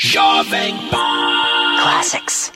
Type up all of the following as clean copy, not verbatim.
Jovem Pan Classics.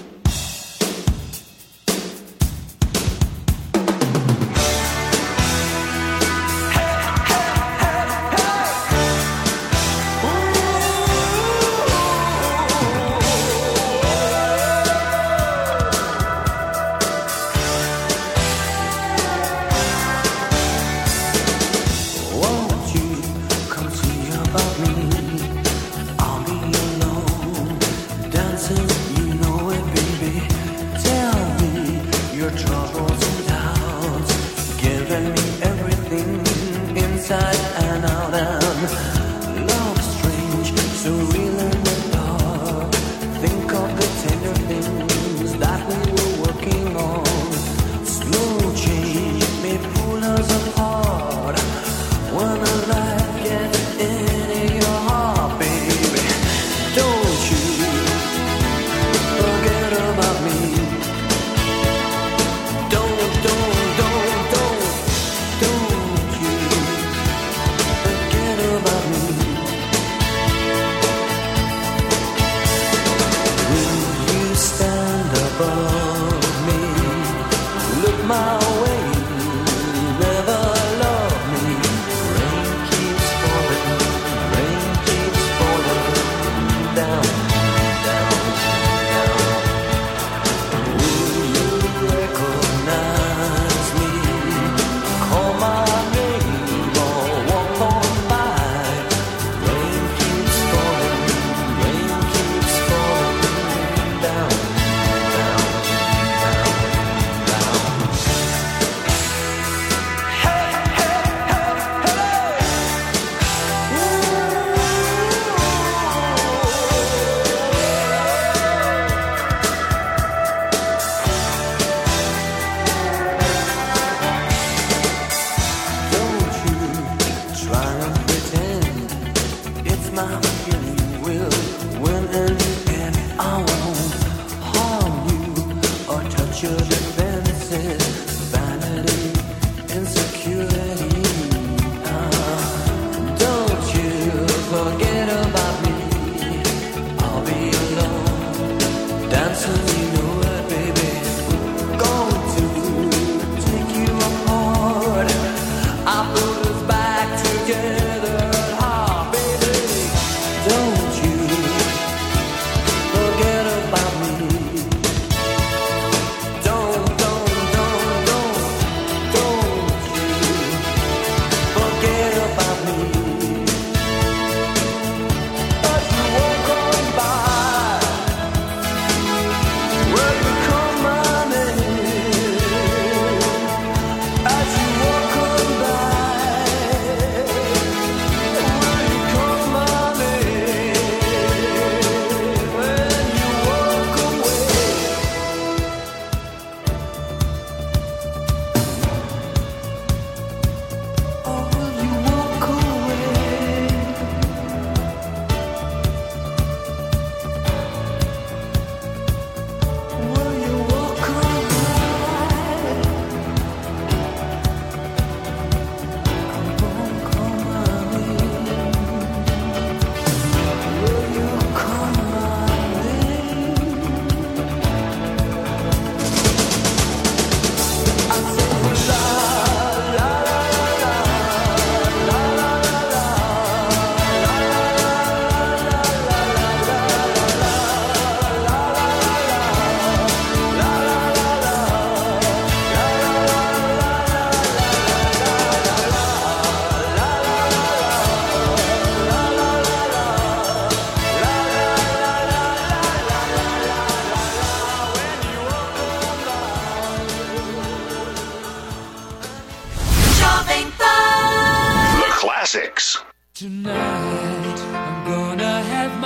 Tonight I'm gonna have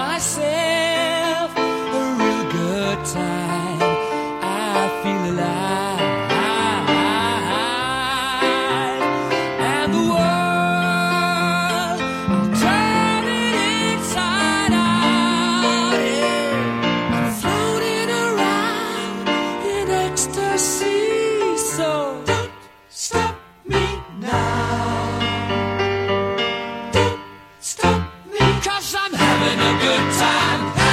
myself a real good time. I feel alive, and the world I'm turning inside out. Yeah. I'm floating around in ecstasy, so don't stop me now. Stop me, 'cause I'm having a good time.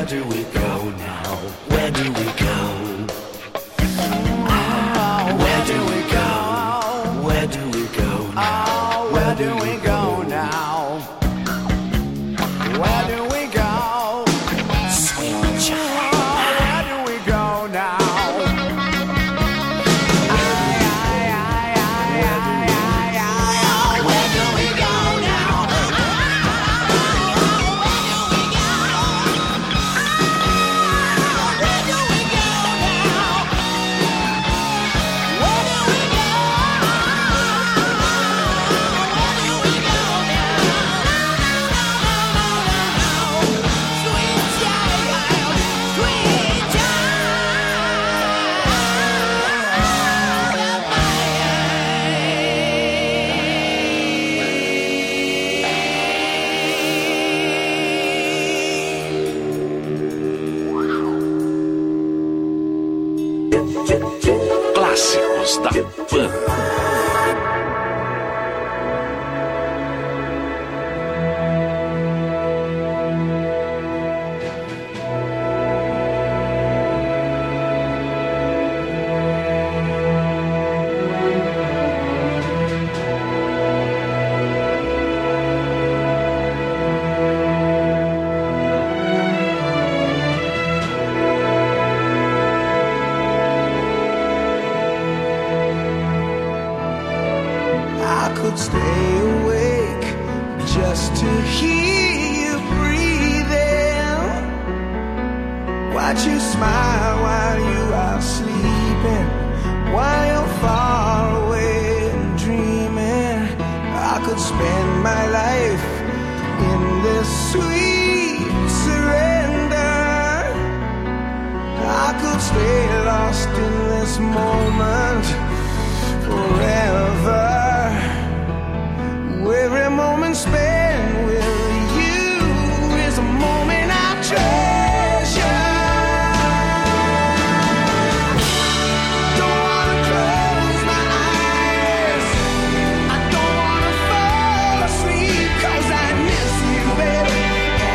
do we go now? Where do we go? Where do we go? Where do we go now? Where do we go now? Where do we go? Sweet child, where do we go now? Where do we go now? Clássicos da Pan. Stay awake just to hear you breathing. Watch you smile while you are sleeping, while you're far away and dreaming. I could spend my life in this sweet surrender. I could stay lost in this moment forever. Every moment spent with you is a moment I treasure. Don't wanna close my eyes, I don't wanna fall asleep, 'cause I miss you, baby,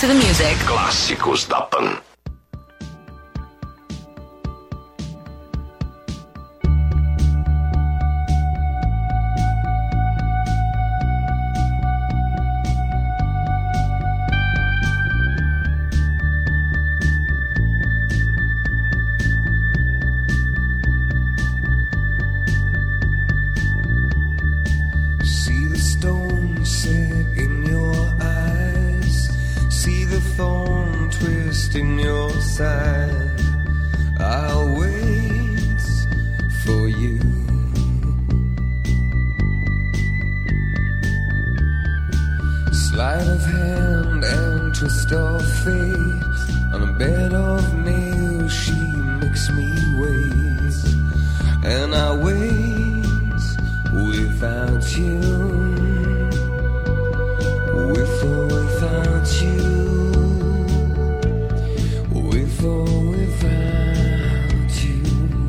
to the music. Clássicos da Pan. In your side, I'll wait for you. Sleight of hand and twist of fate. On a bed of nails, she makes me wait, and I wait without you, with or without you. With or without you.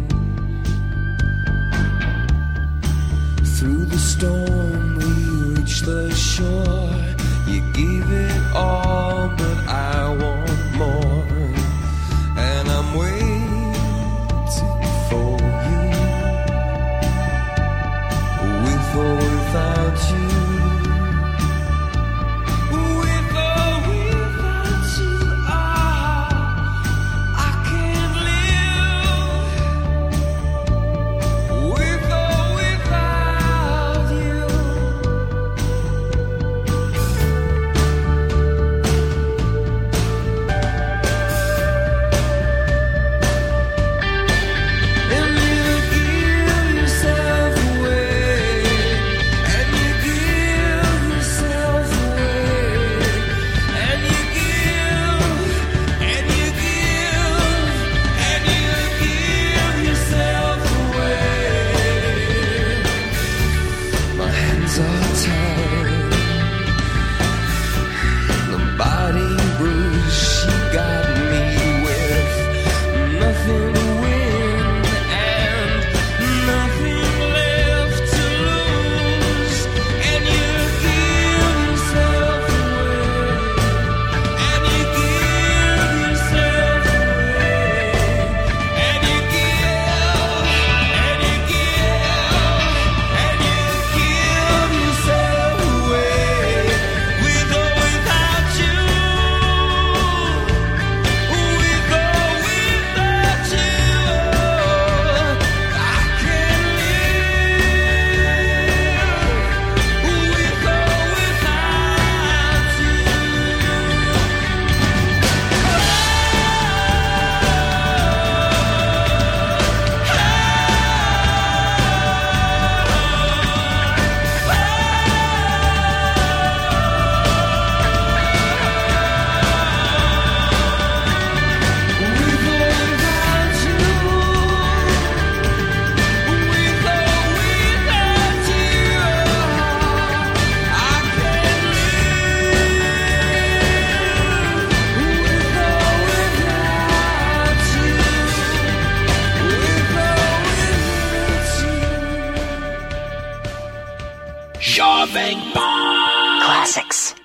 Through the storm we reach the shore. You give it all, but I want more. And I'm waiting for you. With or without you. Jovem Pan Classics.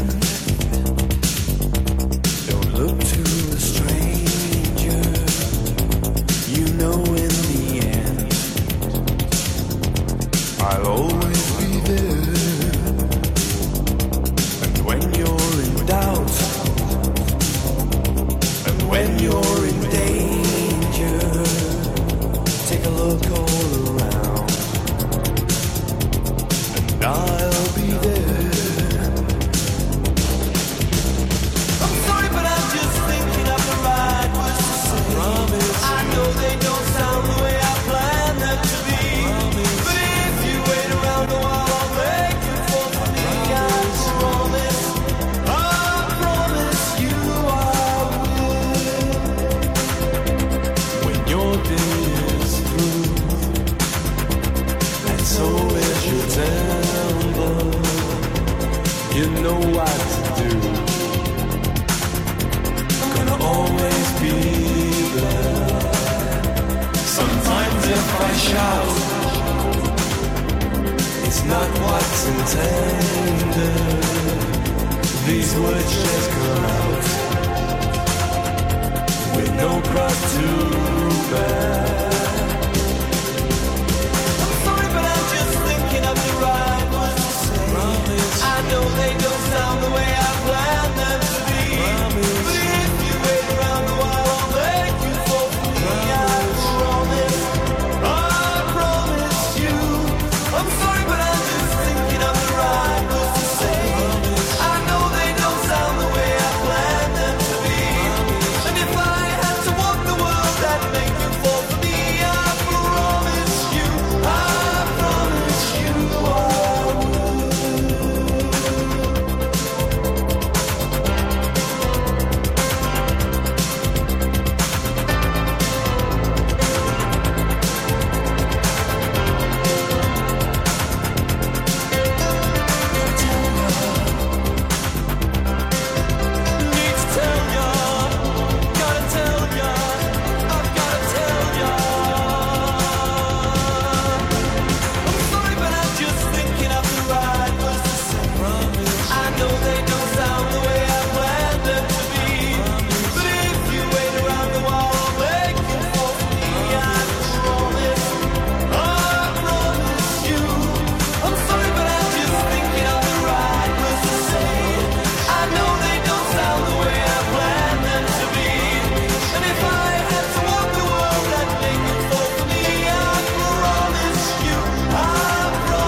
Look to a stranger. You know what to do. Gonna always be there. Sometimes if I shout, it's not what's intended. These words just come out with no cross to bear. I'm sorry, but I'm just thinking of the right words to say. I know they don't sound the way I planned them to be. But if you wait around a while, I'll make you fall for me. I promise you. I'm sorry, but I'm just thinking of the right words to say. I know they don't sound the way I planned them to be. And if I had to walk the world, I'd make you fall for me. I promise you I would. Need to tell ya, gotta tell ya, I've gotta tell ya. I'm sorry, but I'm just thinking of the right words to say. I know they don't sound the way I planned them to be. But if you wait around a while, I'll make you fall for me. I promise you. I'm sorry, but I'm just thinking of the right words to say. I know they don't sound the way I planned them to be. And if I had to walk the world, I'd make you fall for me. I promise you I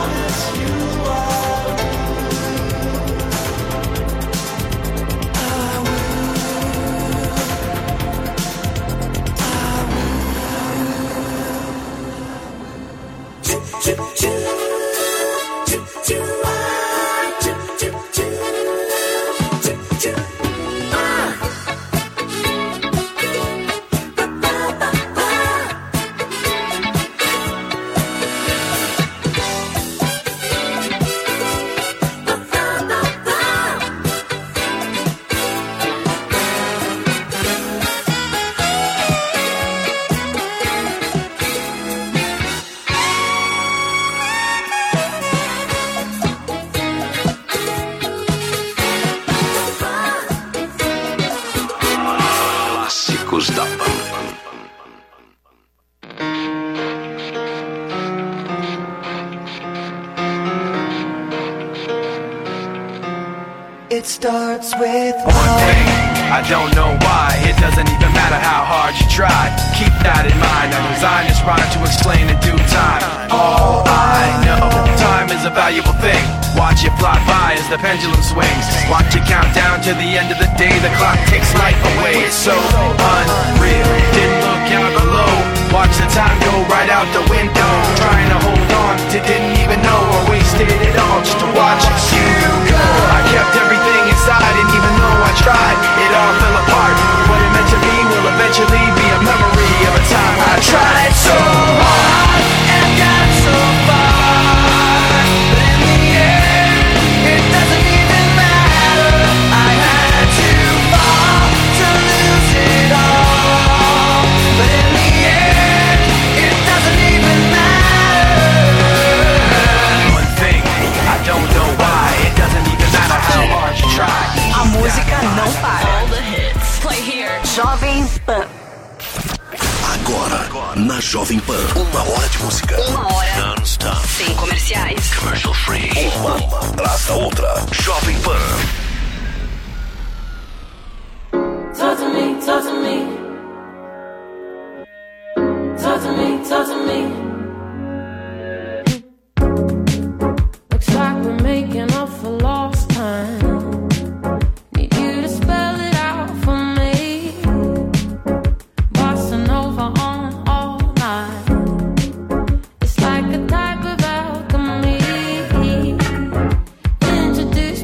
Clássicos da Pan. It starts with One thing, I don't know why. It doesn't even matter how hard you try. Keep that in mind. I designed this rhyme to explain in due time. All I know, time is a valuable thing. Watch it fly by as the pendulum swings. Watch it count down to the end of the day. The clock takes life away. It's so unreal. Didn't look out below. Watch the time go right out the window. Trying to hold on to didn't even know or wasted it all just to watch you go. I kept everything inside, and even though I tried, it all fell apart. What it meant to be will eventually be a memory of a time I tried so hard and got so far. But in the end, it doesn't even matter. I had to fall to lose it all. But in the end, it doesn't even matter. One thing, I don't know why. It doesn't even matter how hard you try. A música não para. All the hits. Play here. Jovem Pan. Agora, na Jovem Pan, 1 hora de música. 1 hora. Non-stop. Sem comerciais. Commercial free. Uma atrás da outra. Jovem Pan. Talk to me, talk to me. Talk to me, talk to me. Looks like we're making up for lost time. Need you to spell it out for me. Bossa Nova on all night. It's like a type of alchemy. Introduce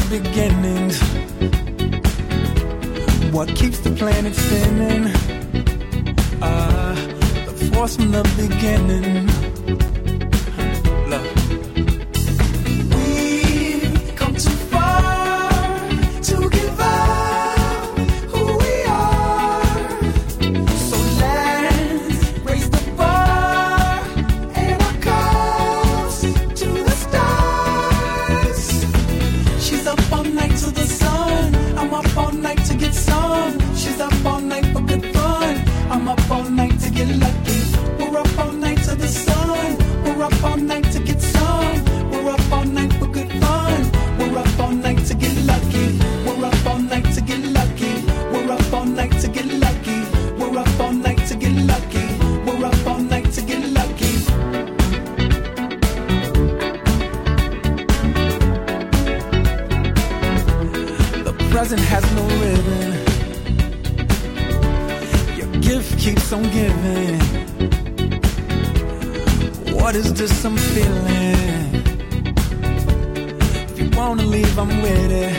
beginnings. What keeps the planet spinning? The force from the beginning. Love. We've come too far to give up who we are. So let's raise the bar and our cups to the stars. She's up all night to the sun. I'm up all night to get some. She's up all night for good fun. I'm up all night to get lucky. We're up all night to the sun. We're up all night to get some. We're up all night for good fun. We're up all night to get lucky. We're up all night to get lucky. We're up all night to get lucky. We're up all night to get lucky. We're up all night to get lucky. The present has no ribbon. Your gift keeps on giving. What is this I'm feeling? If you wanna leave, I'm with it.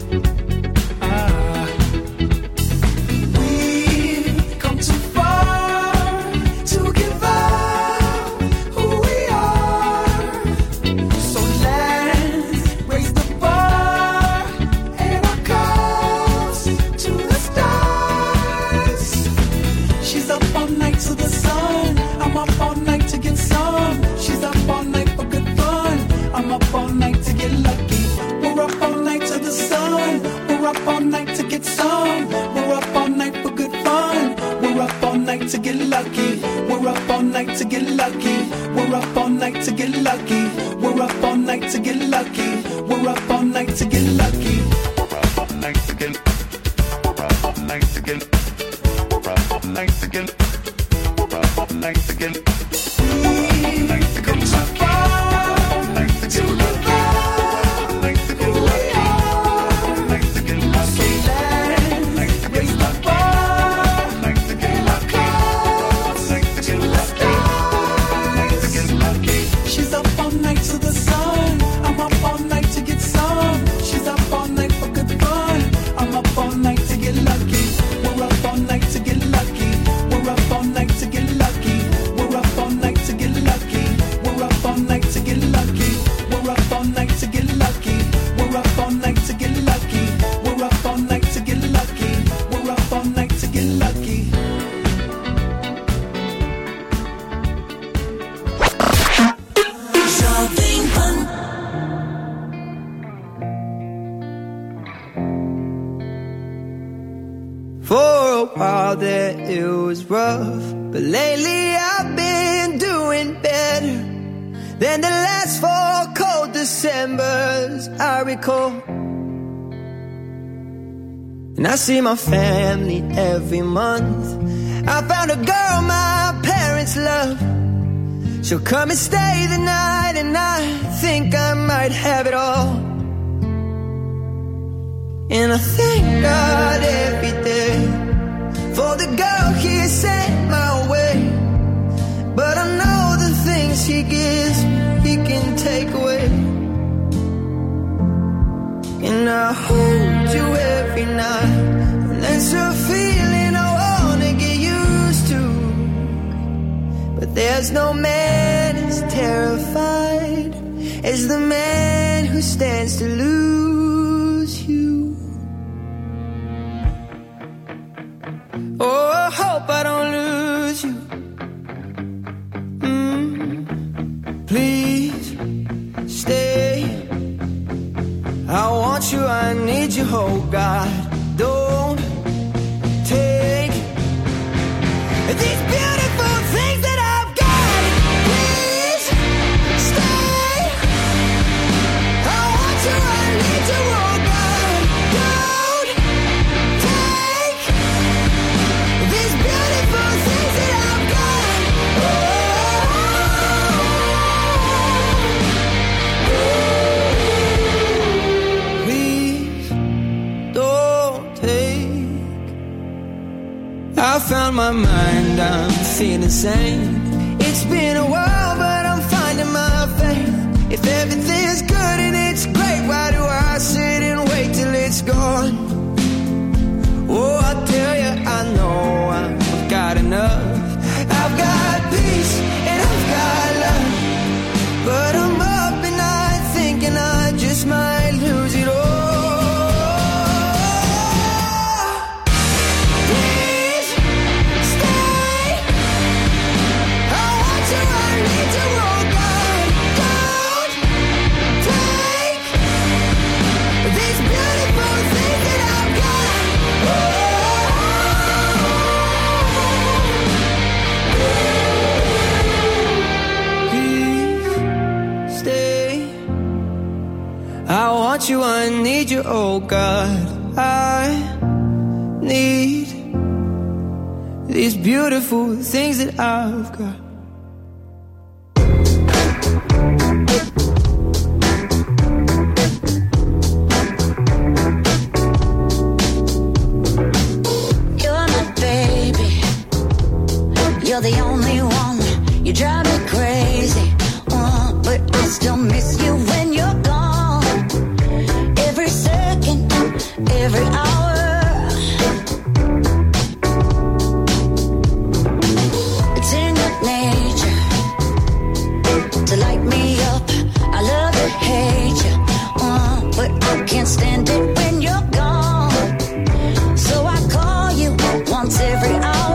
We've come too far to give up who we are. So let's raise the bar and our cups to the stars. She's up all night to the sun. I'm up all night to get some. She's up all night for good fun. I'm up all night to get lucky. We're up all night to the sun. We're up all night to get some. We're up all night for good fun. We're up all night to get lucky. We're up all night to get lucky. We're up all night to get lucky. We're up all night to get lucky. We're up all night to get lucky. We're up all night to get. We're up all night to get. We're up all night to get. We're up all night to get. We've come too far to live out who we are. So let's raise the bar and our cups to the stars. She's up all night to the sun. I'm up all night to get some. She's up all night for good fun. I'm up all night to get lucky. We're up all night to get lucky. We're up all night to get lucky. We're up all night to get lucky. We're up all night to get lucky. We're up all night to get lucky. We're up all night to get lucky. We're up all night to get lucky. We're up all night to get lucky. For a while there it was rough, but lately I've been doing better than the last 4 cold Decembers I recall. And I see my family every month. I found a girl my parents love. She'll come and stay the night, and I think I might have it all. And I thank God every day for the girl He sent my way. But I know the things He gives He can take away. And I hold you every night, and that's a feeling I wanna get used to. But there's no man as terrified as the man who stands to lose you. Oh, I hope I don't lose you. Please stay. I want you, I need you, oh God. Don't take these beautiful things that I've got. Please stay. I want you, I need you, oh God. Don't take these beautiful things that I've got. Please don't take. I found my mind, I'm feeling sane. It's been a while, but I'm finding my faith. If everything's good and it's great, why do I sit and wait? I want you, I need you, oh God. I need these beautiful things that I've got. You're my baby, you're the only one, you drive me crazy, but I still miss you when you're gone. Every second, every hour, it's in your nature to light me up. I love to hate you, but I can't stand it when you're gone. So I call you once every hour.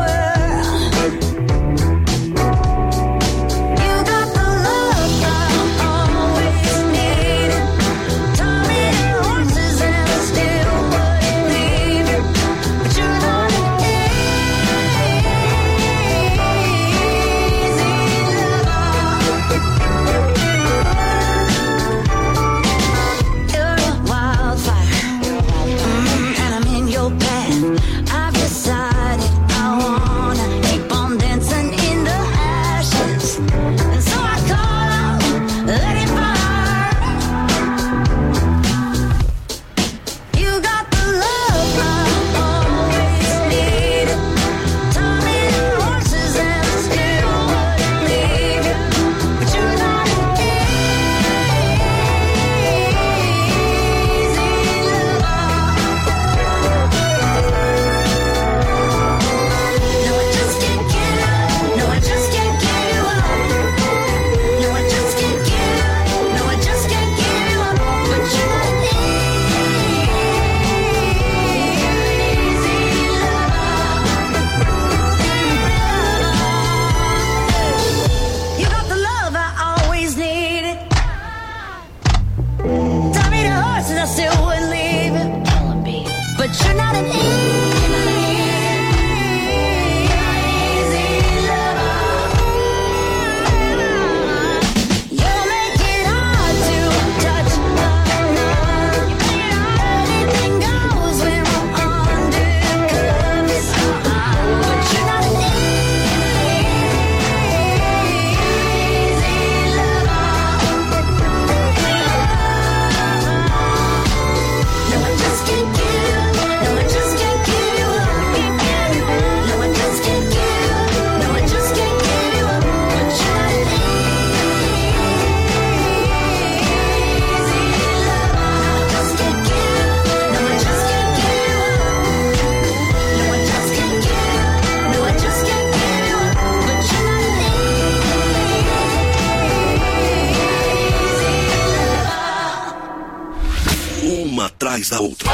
Atrás da outra.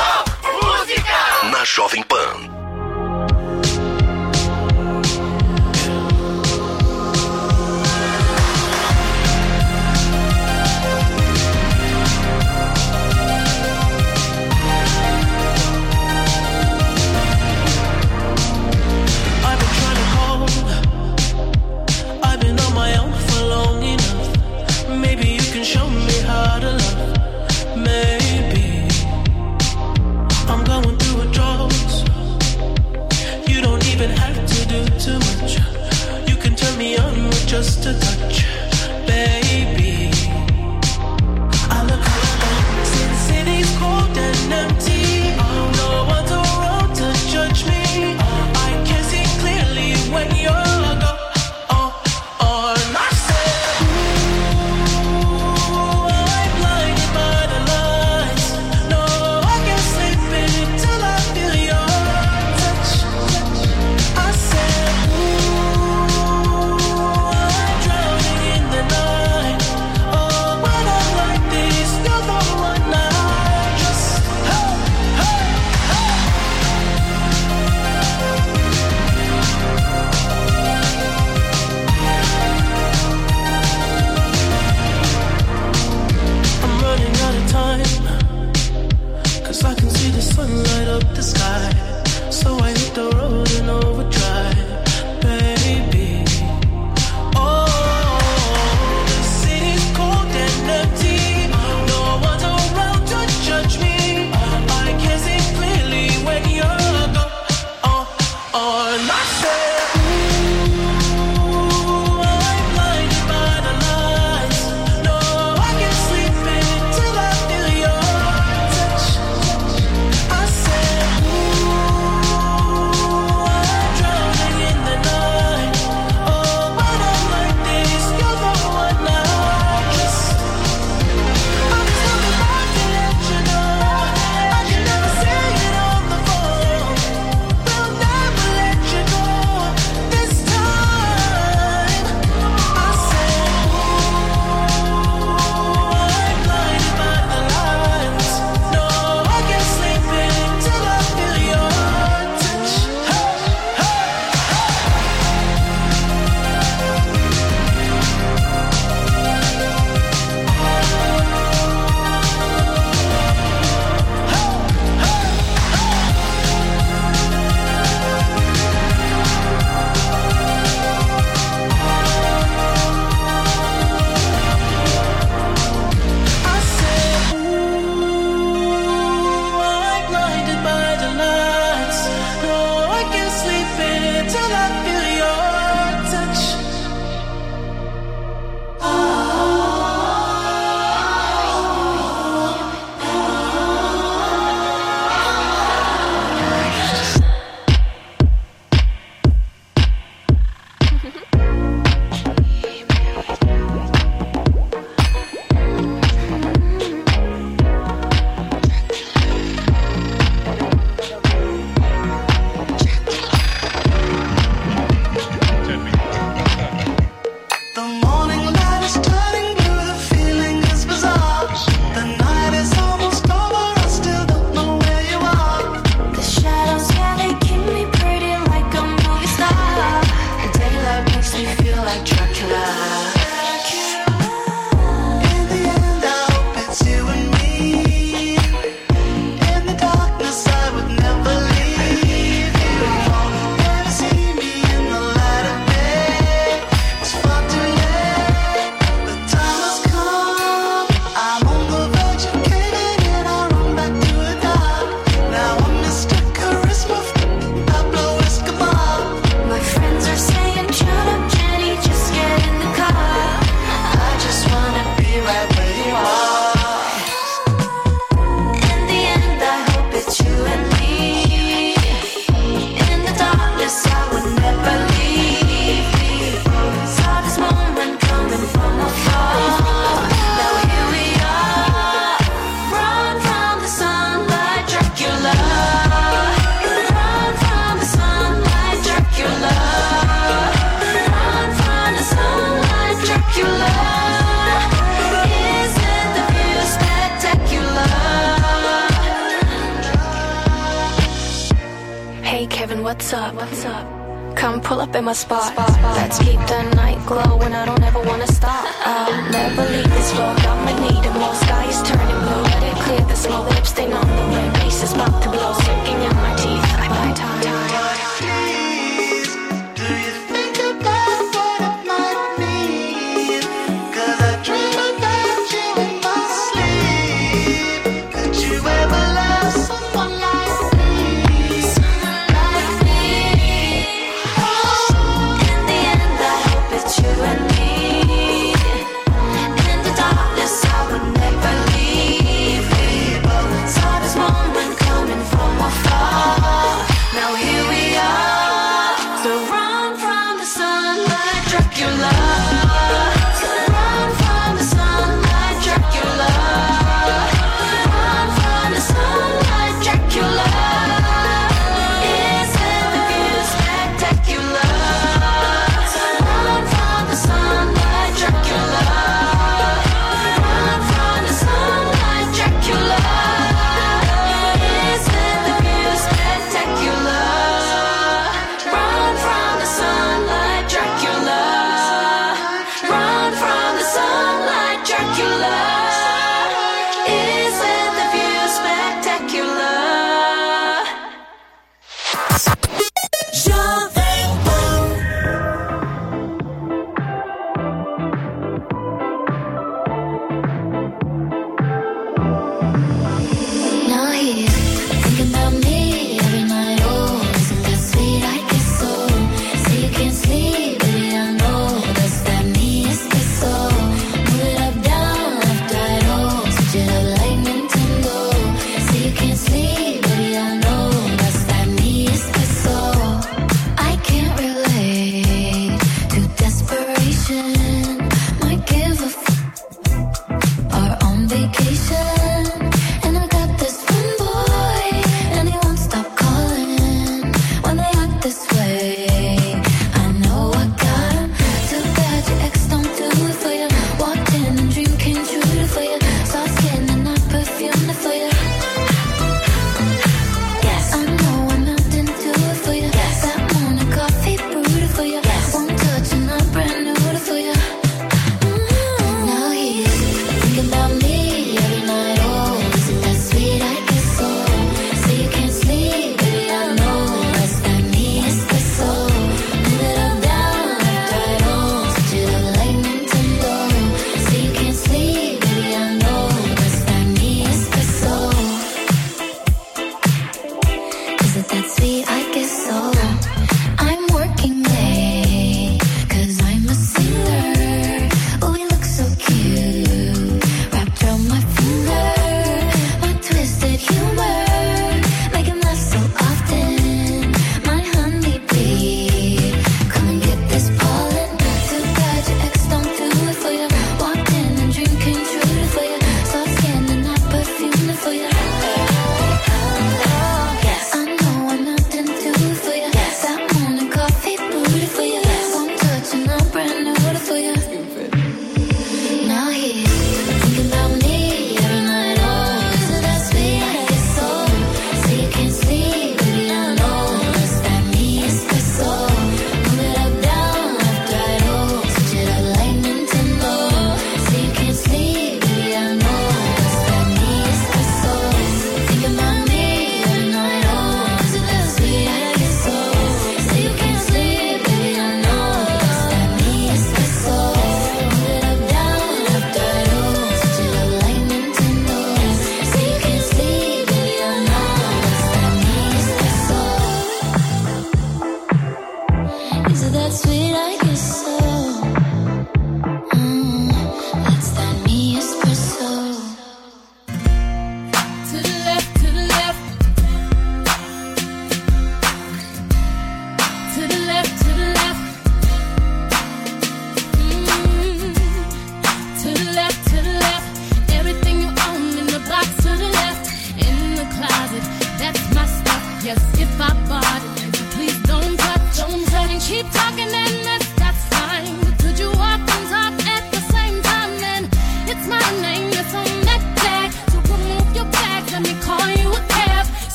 Música! Na Jovem Pan. Just a touch, baby. I look around, since city's cold and empty. No one's around to judge me. I can see clearly when you're gone. And I said, ooh, I'm blinded by the lights. No, I can't sleep until I feel your touch. I said, I can see the sun light up the sky, so I hit the road in overdrive, baby. Oh, the city's cold and empty. No one's around what's up? Come pull up in my spot. Let's keep the night glowing. I don't ever wanna stop. I'll never leave this floor. Got my need and more. Sky is turning blue. Let it clear the smoke. Lips stain on the rim. Bass is about to blow. Sticking in my teeth. I buy time. Now he's thinking about me every night.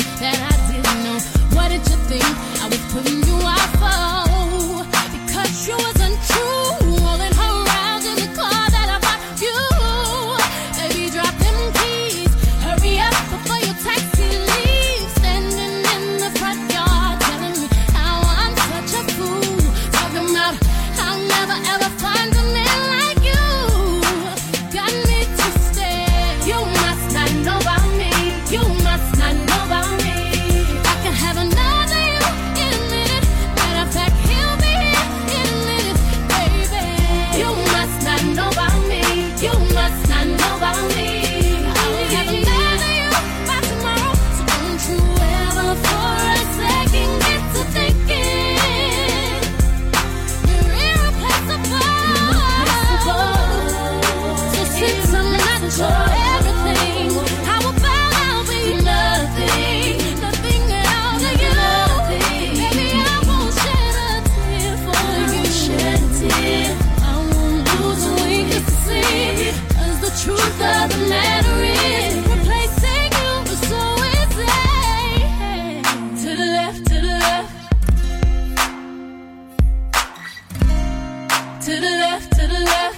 that I didn't know. What did you think I was putting you out for? Because you wasn't true. Rolling her around in the car that I bought you. Baby, drop them keys. Hurry up before your taxi leaves. Standing in the front yard telling me how I'm such a fool. Talking about I'll never ever find a man like you. Got me twisted. You must not know about me. You must not know about me. I can have another you in a minute. Matter of fact, he'll be here in a minute, baby. You must not know about me. You must not know about me. I'll have another you by tomorrow. So don't you ever for a second get to thinking you're irreplaceable. So since I'm not your everything, how about I'll be nothing, nothing at all to you? Baby, I won't shed a tear for you. Shed a tear. I won't lose a wink to see. 'Cause the truth of the matter is, replacing you is so easy. To the left, to the left. To the left, to the left.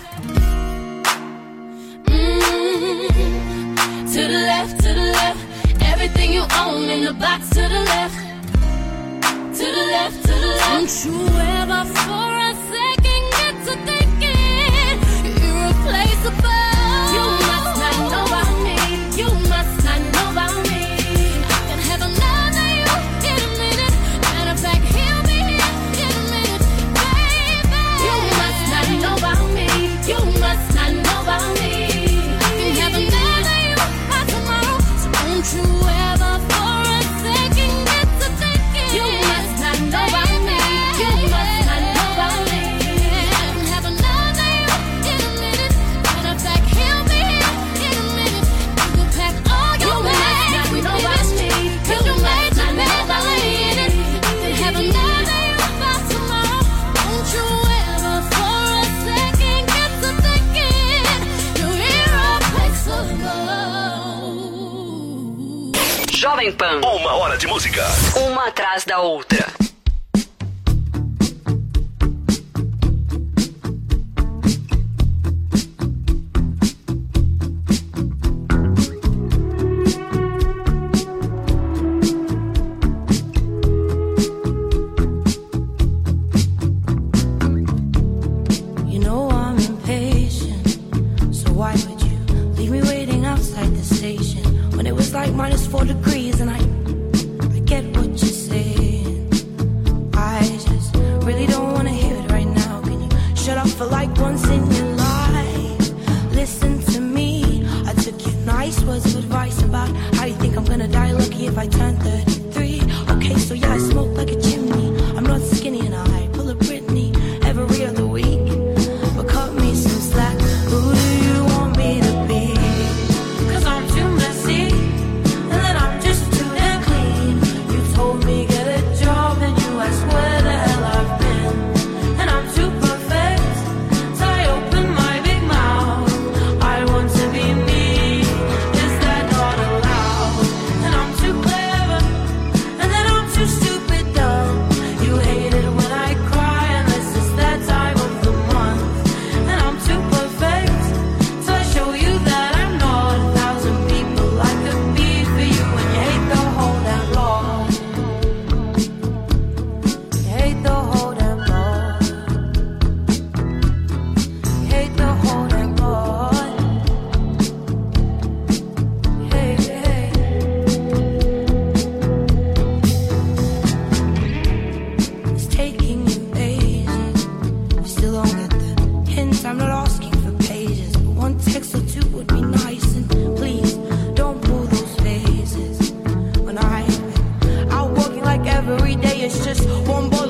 To the left, to the left. Everything you own in the box to the left. To the left, to the left. Don't you ever for a second get to thinking you're irreplaceable. You must not know about me. You must not know about me. I can have another you in a minute. Matter of fact, he'll be here in a minute, baby. You must not know about me. You must not know about me. I can have another you by tomorrow. So don't you ever for a second get to thinking you must not know about me. You must not know about me. I can have another you in a minute. Matter of fact, he'll be here in a minute. You can pack all your bags. You must not know about me. You must not know about me. I can have another you by tomorrow. Don't you ever for a second get to thinking you're irreplaceable. Jovem Pan. Uma hora de música. Uma atrás da outra. You know I'm impatient, so why would you leave me waiting outside the station when it was like -4 degrees? And I get what you're saying. I just really don't want to hear it right now. Can you shut up for like once in your life? Listen to me. I took your nice words of advice about how you think I'm gonna die lucky if I turn 33. Okay, so yeah, I smoke like a chimney. I'm not skinny and I pull a Britney every other week. But cut me some slack. Who do you want me to be? 'Cause I'm too messy, and then I'm just too damn clean. You told me get a job, and you asked where the hell I've been. And I'm too perfect, so I open my big mouth. I want to be me, is that not allowed? And I'm too clever, and then I'm too stupid dumb. You hate it when I cry, unless it's that time of the month. And I'm too perfect, so I show you that I'm not 1,000 people I could be for you. And you hate the whole damn lot. You hate the whole damn lot. You hate the whole damn lot. Hey, hey. It's taking you ages. You still don't get the hint. I'm not asking for pages, but one text or two would be nice. And please don't pull those phases. When I'm out working like every day, it's just one ball